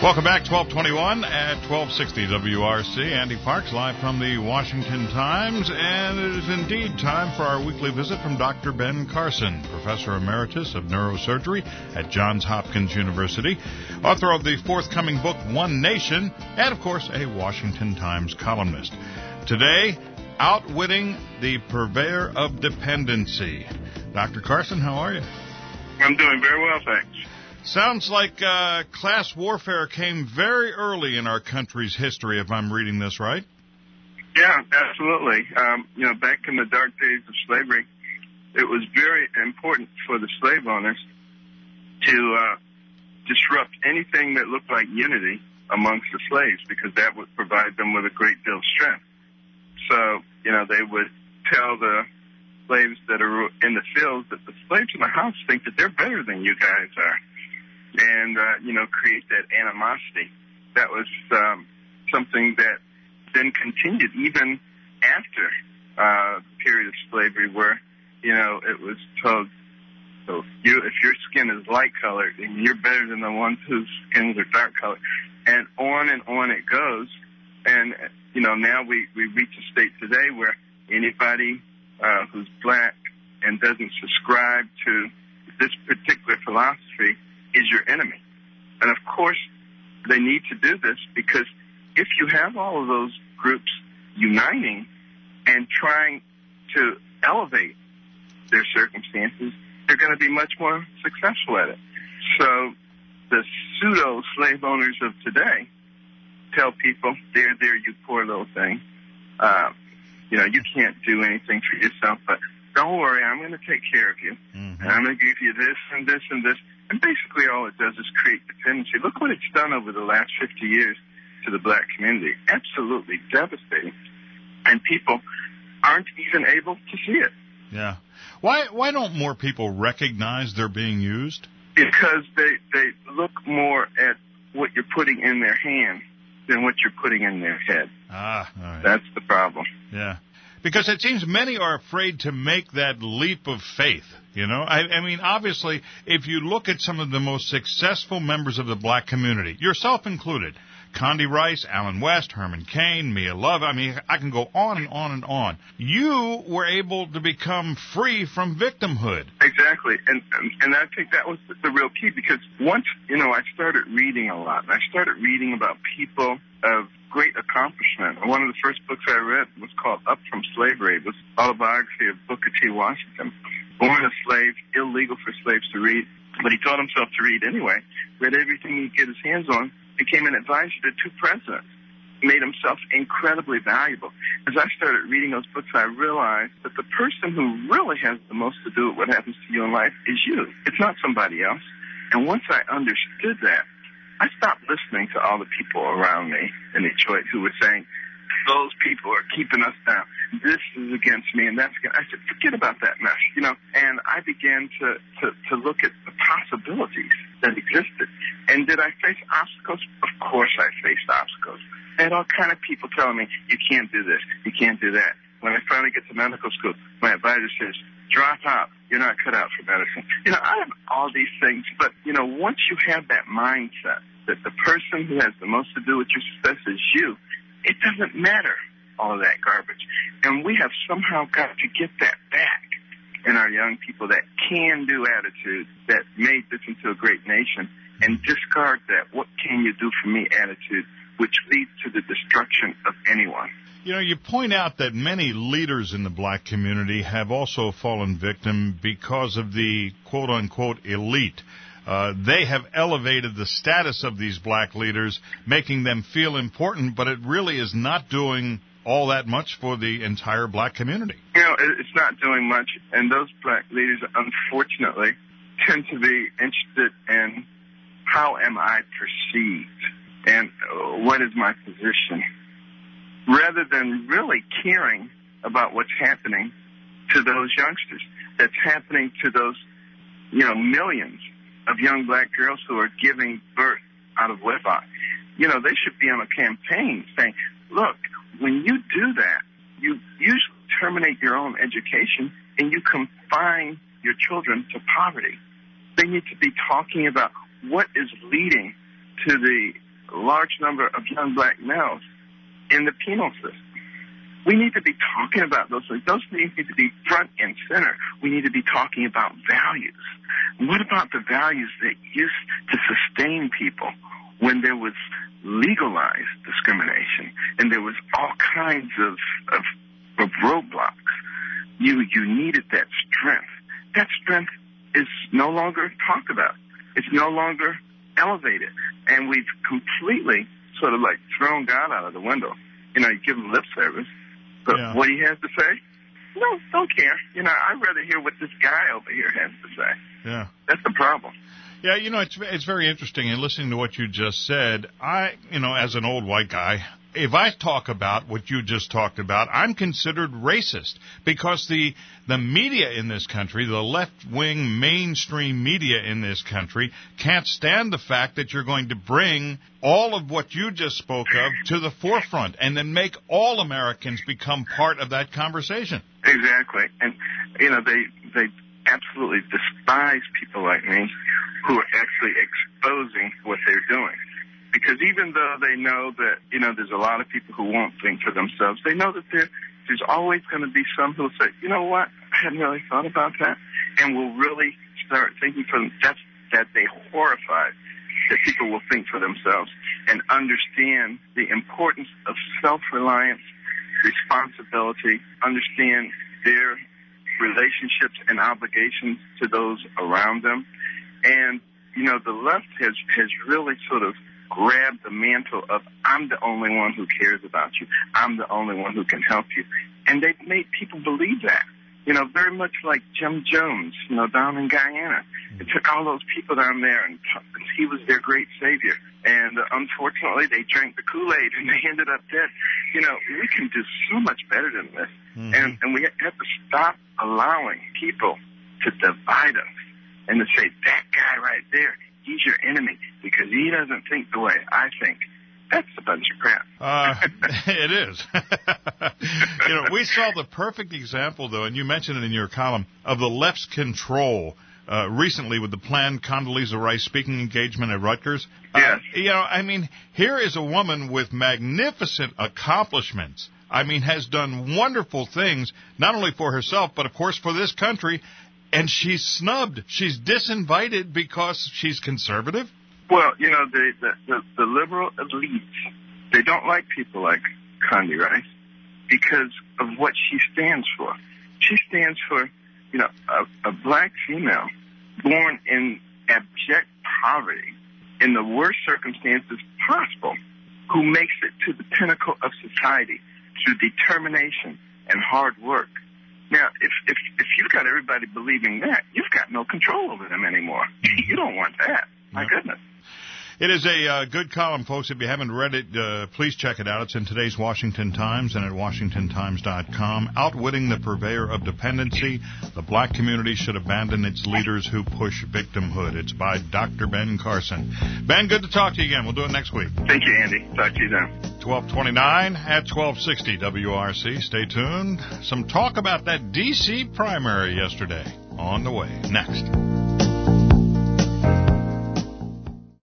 Welcome back, 1221 at 1260 WRC. Andy Parks live from the Washington Times, and it is indeed time for our weekly visit from Dr. Ben Carson, Professor Emeritus of Neurosurgery at Johns Hopkins University, author of the forthcoming book, One Nation, and, of course, a Washington Times columnist. Today, outwitting the purveyor of dependency. Dr. Carson, how are you? I'm doing very well, thanks. Sounds like class warfare came very early in our country's history, if I'm reading this right. Yeah, absolutely. Back in the dark days of slavery, it was very important for the slave owners to disrupt anything that looked like unity amongst the slaves, because that would provide them with a great deal of strength. So, they would tell the slaves that are in the fields that the slaves in the house think that they're better than you guys are. And, create that animosity. That was something that then continued even after the period of slavery, where, it was told, so if your skin is light colored, then you're better than the ones whose skins are dark colored. And on it goes. And, now we reach a state today where anybody who's black and doesn't subscribe to this particular philosophy is your enemy. And of course, they need to do this, because if you have all of those groups uniting and trying to elevate their circumstances, they're going to be much more successful at it. So the pseudo slave owners of today tell people, there, you poor little thing. You can't do anything for yourself, but don't worry, I'm going to take care of you. Mm-hmm. And I'm going to give you this and this and this. And basically all it does is create dependency. Look what it's done over the last 50 years to the black community. Absolutely devastating. And people aren't even able to see it. Yeah. Why don't more people recognize they're being used? Because they look more at what you're putting in their hand than what you're putting in their head. All right. That's the problem. Yeah. Because it seems many are afraid to make that leap of faith, I mean, obviously, if you look at some of the most successful members of the black community, yourself included, Condi Rice, Allen West, Herman Cain, Mia Love, I mean, I can go on and on and on. You were able to become free from victimhood. Exactly. And I think that was the real key, because once, I started reading a lot. I started reading about people of great accomplishment. One of the first books I read was called Up From Slavery. It was an autobiography of Booker T. Washington. Born a slave, illegal for slaves to read, but he taught himself to read anyway. Read everything he could get his hands on. Became an advisor to 2 presidents. Made himself incredibly valuable. As I started reading those books, I realized that the person who really has the most to do with what happens to you in life is you. It's not somebody else. And once I understood that, I stopped listening to all the people around me in Detroit who were saying, those people are keeping us down. This is against me, and that's against. I said, forget about that mess, And I began to look at the possibilities that existed. And did I face obstacles? Of course I faced obstacles. I had all kind of people telling me, you can't do this, you can't do that. When I finally get to medical school, my advisor says, drop out. You're not cut out for medicine. I have all these things, but, once you have that mindset that the person who has the most to do with your success is you, it doesn't matter, all of that garbage. And we have somehow got to get that back in our young people, that can-do attitude that made this into a great nation, and discard that what can you do for me attitude, which leads to the destruction of anyone. You point out that many leaders in the black community have also fallen victim because of the quote-unquote elite. They have elevated the status of these black leaders, making them feel important, but it really is not doing all that much for the entire black community. It's not doing much, and those black leaders, unfortunately, tend to be interested in how am I perceived and what is my position, rather than really caring about what's happening to those youngsters, that's happening to those, millions of young black girls who are giving birth out of wedlock. They should be on a campaign saying, look, when you do that, you usually terminate your own education and you confine your children to poverty. They need to be talking about what is leading to the large number of young black males in the penal system. We need to be talking about those things. Those things need to be front and center. We need to be talking about values. What about the values that used to sustain people when there was legalized discrimination and there was all kinds of roadblocks? You needed that strength. That strength is no longer talked about. It's no longer elevated. And we've completely sort of like thrown God out of the window. You give him lip service. But what he has to say, no, don't care. I'd rather hear what this guy over here has to say. Yeah. That's the problem. Yeah, it's very interesting in listening to what you just said. As an old white guy, if I talk about what you just talked about, I'm considered racist because the media in this country, the left-wing mainstream media in this country, can't stand the fact that you're going to bring all of what you just spoke of to the forefront and then make all Americans become part of that conversation. Exactly. And, they absolutely despise people like me who are actually exposing what they're doing. Because even though they know that, there's a lot of people who won't think for themselves, they know that there's always going to be some who will say, you know what, I hadn't really thought about that, and will really start thinking for them. That they horrified that people will think for themselves and understand the importance of self-reliance, responsibility, understand their relationships and obligations to those around them. And, the left has really sort of grabbed the mantle of, I'm the only one who cares about you. I'm the only one who can help you. And they've made people believe that. Very much like Jim Jones, down in Guyana. It took all those people down there and he was their great savior. And unfortunately, they drank the Kool-Aid and they ended up dead. We can do so much better than this. Mm-hmm. And we have to stop allowing people to divide us and to say, that guy right there, he's your enemy because he doesn't think the way I think. That's a bunch of crap. It is. We saw the perfect example, though, and you mentioned it in your column, of the left's control recently with the planned Condoleezza Rice speaking engagement at Rutgers. Yes. Here is a woman with magnificent accomplishments. Has done wonderful things, not only for herself, but, of course, for this country. And she's snubbed. She's disinvited because she's conservative. Well, the liberal elites, they don't like people like Condi Rice because of what she stands for. She stands for, a black female born in abject poverty in the worst circumstances possible who makes it to the pinnacle of society through determination and hard work. Now, if you've got everybody believing that, you've got no control over them anymore. You don't want that. My goodness. It is a good column, folks. If you haven't read it, please check it out. It's in today's Washington Times and at WashingtonTimes.com. Outwitting the Purveyor of Dependency, the black community should abandon its leaders who push victimhood. It's by Dr. Ben Carson. Ben, good to talk to you again. We'll do it next week. Thank you, Andy. Talk to you then. 1229 at 1260 WRC. Stay tuned. Some talk about that D.C. primary yesterday. On the way. Next.